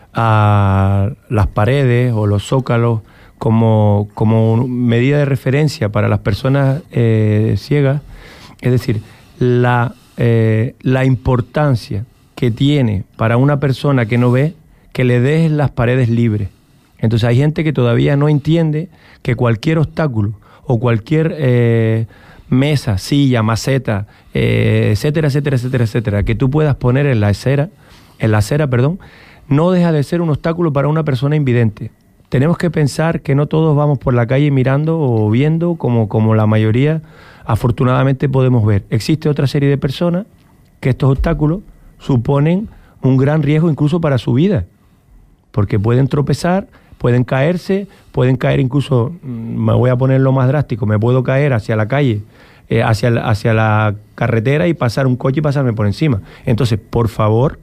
a las paredes o los zócalos como, como medida de referencia para las personas eh, ciegas. Es decir, la, eh, la importancia que tiene para una persona que no ve que le dejes las paredes libres. Entonces hay gente que todavía no entiende que cualquier obstáculo o cualquier eh, mesa, silla, maceta, eh, etcétera, etcétera, etcétera, etcétera, que tú puedas poner en la acera, en la acera, perdón, no deja de ser un obstáculo para una persona invidente. Tenemos que pensar que no todos vamos por la calle mirando o viendo como, como la mayoría afortunadamente podemos ver. Existe otra serie de personas que estos obstáculos suponen un gran riesgo incluso para su vida, porque pueden tropezar, pueden caerse, pueden caer incluso, me voy a poner lo más drástico, me puedo caer hacia la calle, eh, hacia, la, hacia la carretera y pasar un coche y pasarme por encima. Entonces, por favor,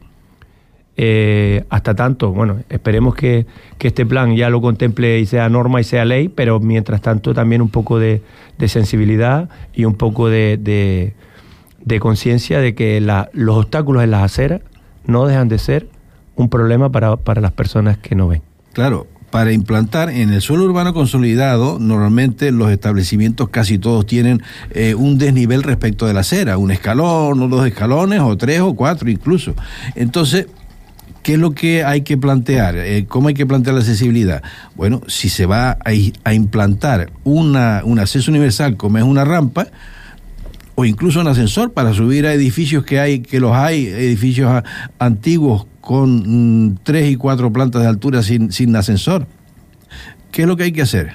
eh, hasta tanto, bueno, esperemos que, que este plan ya lo contemple y sea norma y sea ley, pero mientras tanto también un poco de, de sensibilidad y un poco de, de, de conciencia de que la, los obstáculos en las aceras no dejan de ser un problema para, para las personas que no ven. Claro. Para implantar en el suelo urbano consolidado, normalmente los establecimientos casi todos tienen eh, un desnivel respecto de la acera, un escalón o dos escalones o tres o cuatro incluso. Entonces, ¿qué es lo que hay que plantear? Eh, ¿Cómo hay que plantear la accesibilidad? Bueno, si se va a, a implantar una, un acceso universal como es una rampa, o incluso un ascensor para subir a edificios que hay, que los hay, edificios a, antiguos con mmm, tres y cuatro plantas de altura sin, sin ascensor. ¿Qué es lo que hay que hacer?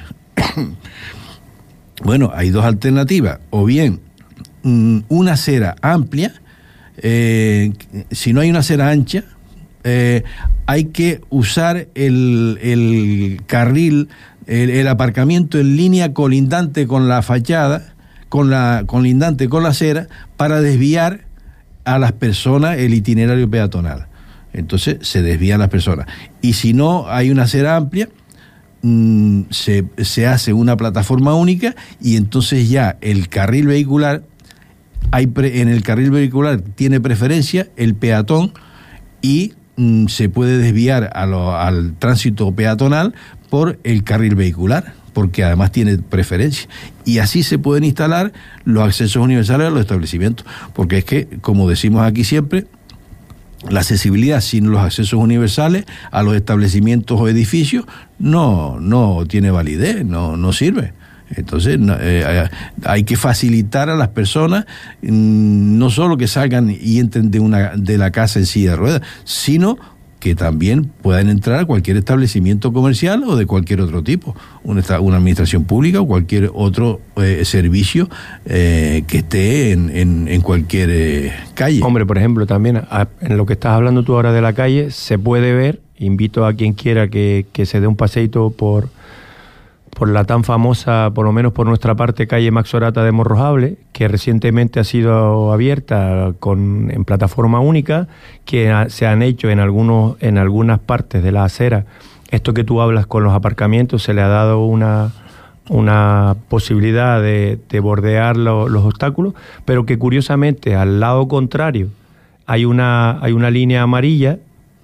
Bueno, hay dos alternativas. O bien mmm, una acera amplia, eh, si no hay una acera ancha, eh, hay que usar el, el carril, el, el aparcamiento en línea colindante con la fachada, con la colindante con la acera, para desviar a las personas el itinerario peatonal. Entonces se desvían las personas. Y si no hay una acera amplia, mmm, se, se hace una plataforma única y entonces ya el carril vehicular, hay pre, en el carril vehicular tiene preferencia el peatón y mmm, se puede desviar a lo, al tránsito peatonal por el carril vehicular, porque además tiene preferencia. Y así se pueden instalar los accesos universales a los establecimientos, porque es que, como decimos aquí siempre, la accesibilidad sin los accesos universales a los establecimientos o edificios no, no tiene validez, no, no sirve. Entonces eh, hay que facilitar a las personas mmm, no solo que salgan y entren de, una, de la casa en silla de ruedas, sino que también puedan entrar a cualquier establecimiento comercial o de cualquier otro tipo, una, una administración pública o cualquier otro eh, servicio eh, que esté en, en, en cualquier eh, calle. Hombre, por ejemplo, también a, en lo que estás hablando tú ahora de la calle, se puede ver, invito a quien quiera que, que se dé un paseíto por, por la tan famosa, por lo menos por nuestra parte, calle Max Orata de Morrojable, que recientemente ha sido abierta con, en plataforma única, que ha, se han hecho en, algunos, en algunas partes de la acera. Esto que tú hablas con los aparcamientos, se le ha dado una, una posibilidad de, de bordear lo, los obstáculos, pero que curiosamente al lado contrario hay una, hay una línea amarilla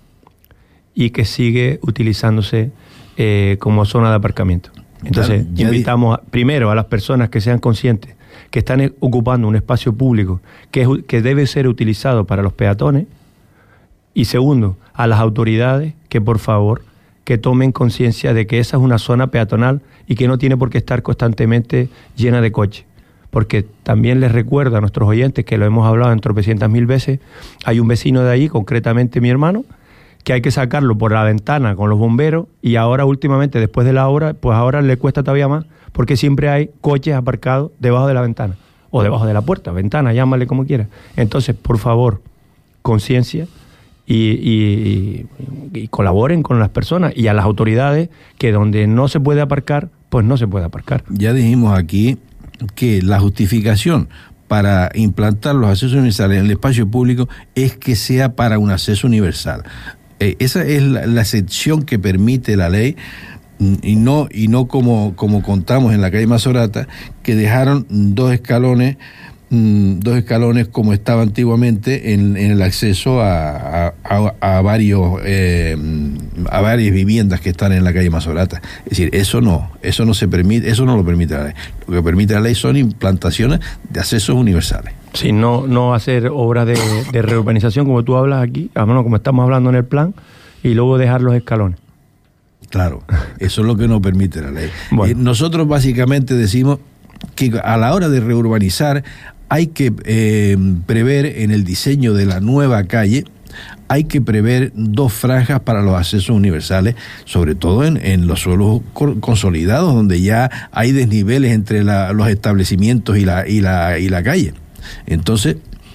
y que sigue utilizándose eh, como zona de aparcamiento. Entonces, ya, ya invitamos a, primero a las personas que sean conscientes que están ocupando un espacio público que, es, que debe ser utilizado para los peatones, y segundo, a las autoridades que por favor que tomen conciencia de que esa es una zona peatonal y que no tiene por qué estar constantemente llena de coches. Porque también les recuerdo a nuestros oyentes, que lo hemos hablado en tropecientas mil veces, hay un vecino de ahí, concretamente mi hermano, que hay que sacarlo por la ventana con los bomberos, y ahora últimamente, después de la obra, pues ahora le cuesta todavía más, porque siempre hay coches aparcados debajo de la ventana, o debajo de la puerta, ventana, llámale como quieras. Entonces, por favor, conciencia, y, y, y, y colaboren con las personas y a las autoridades, que donde no se puede aparcar, pues no se puede aparcar. Ya dijimos aquí que la justificación para implantar los accesos universales en el espacio público es que sea para un acceso universal. Eh, esa es la, la excepción que permite la ley, y no y no como, como contamos en la calle Mazorata, que dejaron dos escalones dos escalones como estaba antiguamente en, en el acceso a, a, a varios eh, a varias viviendas que están en la calle Mazorata. Es decir, eso no, eso no se permite, eso no lo permite la ley. Lo que permite la ley son implantaciones de accesos universales. Sí, no, no hacer obras de, de reurbanización como tú hablas aquí, a menos como estamos hablando en el plan, y luego dejar los escalones. Claro, eso es lo que no permite la ley. Bueno. Eh, nosotros básicamente decimos que a la hora de reurbanizar hay que eh, prever en el diseño de la nueva calle, hay que prever dos franjas para los accesos universales, sobre todo en, en los suelos consolidados, donde ya hay desniveles entre la, los establecimientos y la, y la, y la calle. Entonces,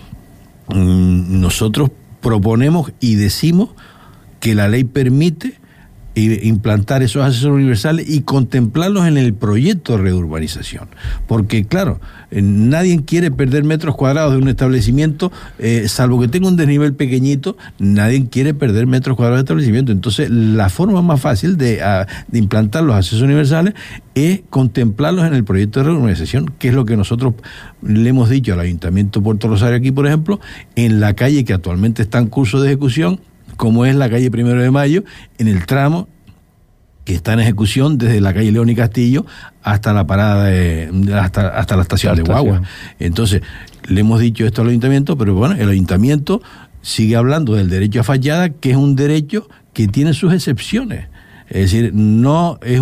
mmm, nosotros proponemos y decimos que la ley permite implantar esos accesos universales y contemplarlos en el proyecto de reurbanización, porque claro, nadie quiere perder metros cuadrados de un establecimiento, eh, salvo que tenga un desnivel pequeñito, nadie quiere perder metros cuadrados de establecimiento. Entonces la forma más fácil de, uh, de implantar los accesos universales es contemplarlos en el proyecto de reurbanización, que es lo que nosotros le hemos dicho al Ayuntamiento de Puerto Rosario aquí, por ejemplo, en la calle que actualmente está en curso de ejecución, como es la calle Primero de Mayo, en el tramo que está en ejecución desde la calle León y Castillo hasta la parada de, hasta, hasta la estación la de Guagua. Entonces, le hemos dicho esto al ayuntamiento, pero bueno, el ayuntamiento sigue hablando del derecho a fachada, que es un derecho que tiene sus excepciones. Es decir, no es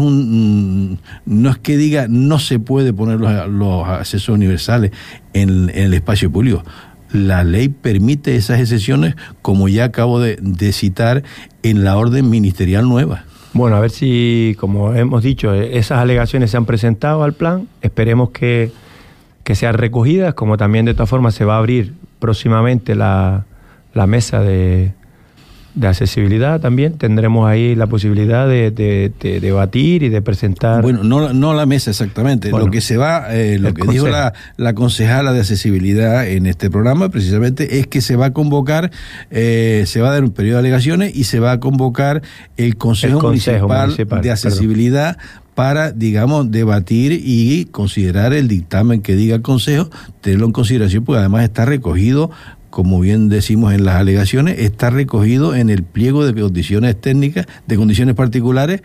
un no es que diga no se puede poner los, los accesos universales en, en el espacio público. La ley permite esas excepciones, como ya acabo de, de citar en la orden ministerial nueva. Bueno, a ver si, como hemos dicho, esas alegaciones se han presentado al plan, esperemos que, que sean recogidas, como también de todas formas se va a abrir próximamente la, la mesa de, de accesibilidad también, tendremos ahí la posibilidad de, de, de debatir y de presentar... Bueno, no, no la mesa exactamente, bueno, lo que se va, eh, lo que consejo. dijo la, la concejala de accesibilidad en este programa precisamente es que se va a convocar, eh, se va a dar un periodo de alegaciones y se va a convocar el Consejo, el Consejo Municipal, Municipal de Accesibilidad, perdón, para, digamos, debatir y considerar el dictamen que diga el Consejo, tenerlo en consideración, porque además está recogido, como bien decimos en las alegaciones, está recogido en el pliego de condiciones técnicas, de condiciones particulares,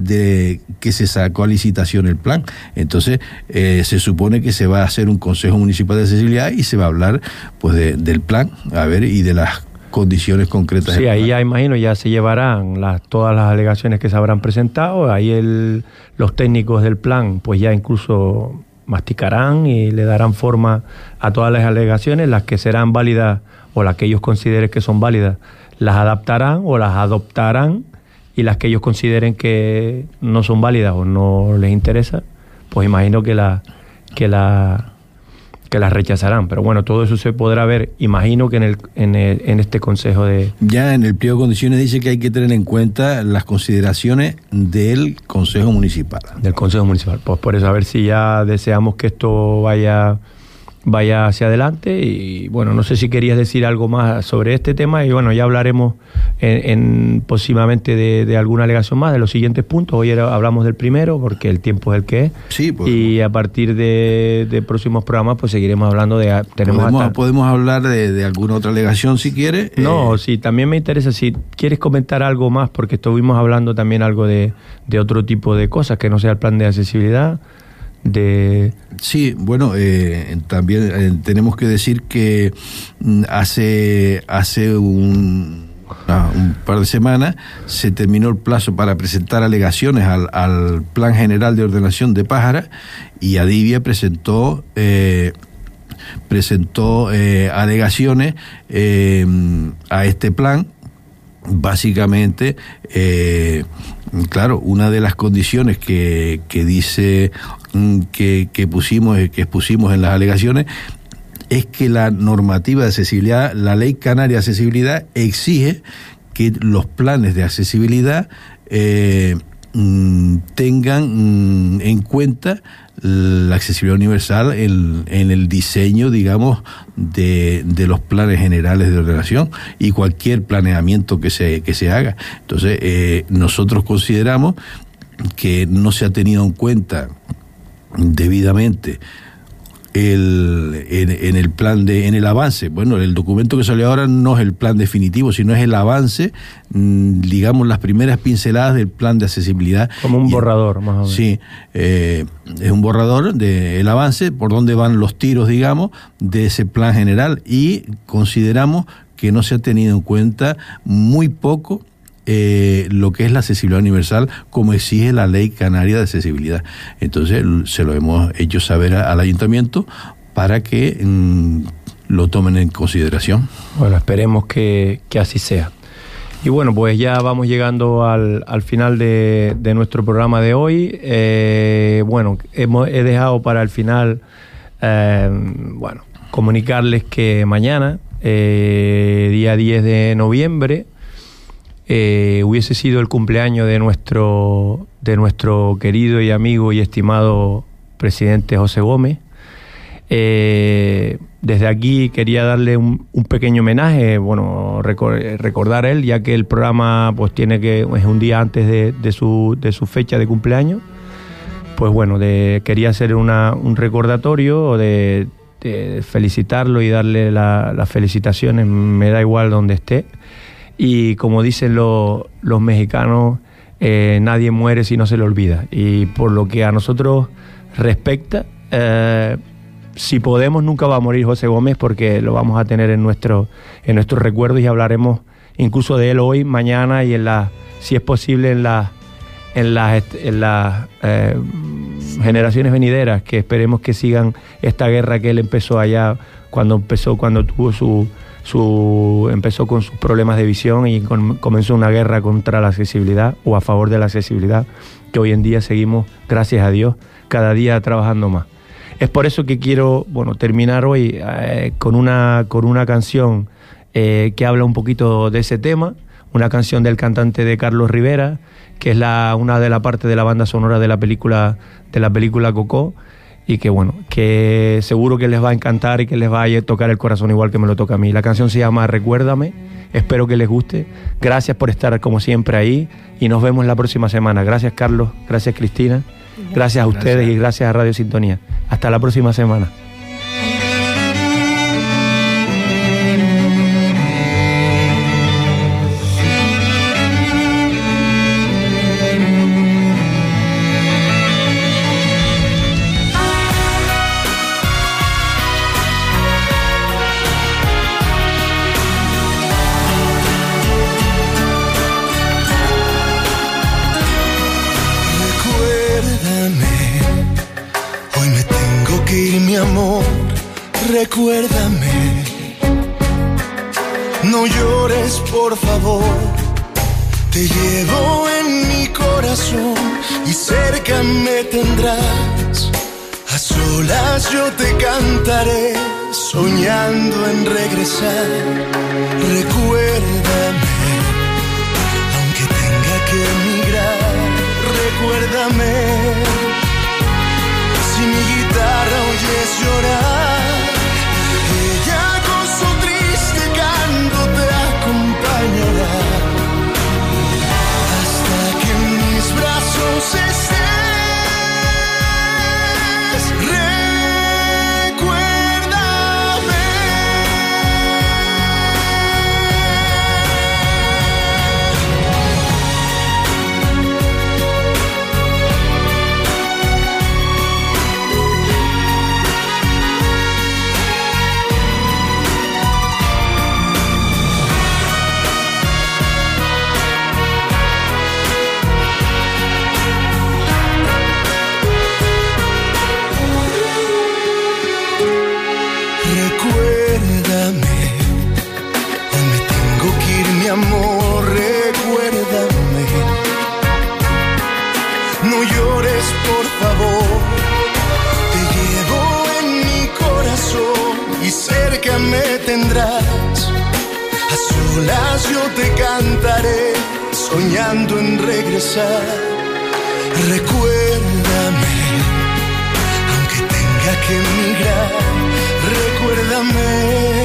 de que se sacó a licitación el plan. Entonces, eh, se supone que se va a hacer un Consejo Municipal de Accesibilidad y se va a hablar pues de, del plan, a ver, y de las condiciones concretas. Sí, ahí ya imagino, ya se llevarán las, todas las alegaciones que se habrán presentado, ahí el, los técnicos del plan, pues ya incluso masticarán y le darán forma a todas las alegaciones, las que serán válidas o las que ellos consideren que son válidas, las adaptarán o las adoptarán, y las que ellos consideren que no son válidas o no les interesa, pues imagino que la que la que las rechazarán. Pero bueno, todo eso se podrá ver, imagino que en el en el, en este consejo de... Ya en el pliego de condiciones dice que hay que tener en cuenta las consideraciones del Consejo Municipal. Del Consejo Municipal. Pues por eso, a ver si ya deseamos que esto vaya vaya hacia adelante. Y bueno, no sé si querías decir algo más sobre este tema, y bueno, ya hablaremos en, en próximamente de, de alguna alegación más, de los siguientes puntos. Hoy era, hablamos del primero, porque el tiempo es el que es. Sí, podemos. Y a partir de, de próximos programas, pues seguiremos hablando de... Tenemos podemos, hasta, podemos hablar de, de alguna otra alegación si quieres. No, eh, sí, también me interesa, si quieres comentar algo más, porque estuvimos hablando también algo de, de otro tipo de cosas, que no sea el plan de accesibilidad. De... Sí, bueno, eh, también eh, tenemos que decir que hace hace un, ah, un par de semanas, se terminó el plazo para presentar alegaciones al, al Plan General de Ordenación de Pájara, y Adivia presentó eh, presentó eh, alegaciones eh, a este plan. Básicamente, eh, claro, una de las condiciones que, que dice que, que pusimos, que expusimos en las alegaciones, es que la normativa de accesibilidad, la Ley Canaria de Accesibilidad, exige que los planes de accesibilidad eh, tengan en cuenta la accesibilidad universal en, en el diseño, digamos, de, de los planes generales de ordenación y cualquier planeamiento que se, que se haga. Entonces, eh, nosotros consideramos que no se ha tenido en cuenta debidamente el, en, en el plan de, en el avance. Bueno, el documento que salió ahora no es el plan definitivo, sino es el avance, digamos, las primeras pinceladas del plan de accesibilidad. Como un y, borrador, más o menos. Sí, eh, es un borrador del avance, por donde van los tiros, digamos, de ese plan general, y consideramos que no se ha tenido en cuenta muy poco Eh, lo que es la accesibilidad universal, como exige la Ley Canaria de Accesibilidad. Entonces se lo hemos hecho saber a, al ayuntamiento para que mmm, lo tomen en consideración. Bueno, esperemos que, que así sea. Y bueno, pues ya vamos llegando al, al final de, de nuestro programa de hoy. Eh, bueno, hemos, he dejado para el final, eh, bueno, comunicarles que mañana, eh, día diez de noviembre, Eh, hubiese sido el cumpleaños de nuestro, de nuestro querido y amigo y estimado presidente José Gómez. Eh, desde aquí quería darle un, un pequeño homenaje, bueno, recor- recordar a él, ya que el programa pues tiene que es un día antes de, de, su, de su fecha de cumpleaños. Pues bueno, de, quería hacer una, un recordatorio de, de felicitarlo y darle la, las felicitaciones, me da igual donde esté. Y como dicen lo, los mexicanos, eh, nadie muere si no se le olvida. Y por lo que a nosotros respecta, eh, si podemos, nunca va a morir José Gómez, porque lo vamos a tener en, nuestro, en nuestros recuerdos, y hablaremos incluso de él hoy, mañana, y en la, si es posible en las en las en las eh, generaciones venideras, que esperemos que sigan esta guerra que él empezó allá cuando empezó, cuando tuvo su... Su, empezó con sus problemas de visión y con, comenzó una guerra contra la accesibilidad, o a favor de la accesibilidad, que hoy en día seguimos, gracias a Dios, cada día trabajando más. Es por eso que quiero, bueno, terminar hoy eh, con una con una canción eh, que habla un poquito de ese tema, una canción del cantante de Carlos Rivera, que es la una de la parte de la banda sonora de la película de la película Coco. Y que bueno, que seguro que les va a encantar y que les va a tocar el corazón igual que me lo toca a mí. La canción se llama Recuérdame, espero que les guste. Gracias por estar como siempre ahí y nos vemos la próxima semana. Gracias Carlos, gracias Cristina, gracias a ustedes gracias. Y gracias a Radio Sintonía. Hasta la próxima semana. Recuérdame, no llores por favor, te llevo en mi corazón y cerca me tendrás, a solas yo te cantaré, soñando en regresar. Recuérdame, aunque tenga que emigrar, recuérdame, si mi guitarra oyes llorar, ella con su triste canto te acompañará, hasta que en mis brazos estés. Recuérdame. solas yo te cantaré, soñando en regresar. Recuérdame, aunque tenga que emigrar, recuérdame.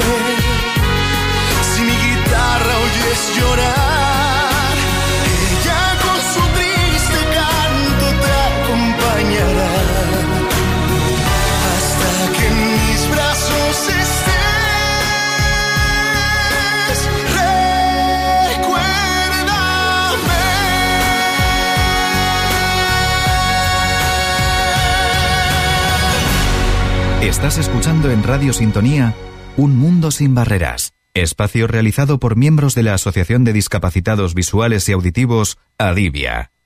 Si mi guitarra oyes llorar, ella con su triste canto te acompañará, hasta que en mis brazos estés. Estás escuchando en Radio Sintonía Un Mundo Sin Barreras, espacio realizado por miembros de la Asociación de Discapacitados Visuales y Auditivos, Adivia.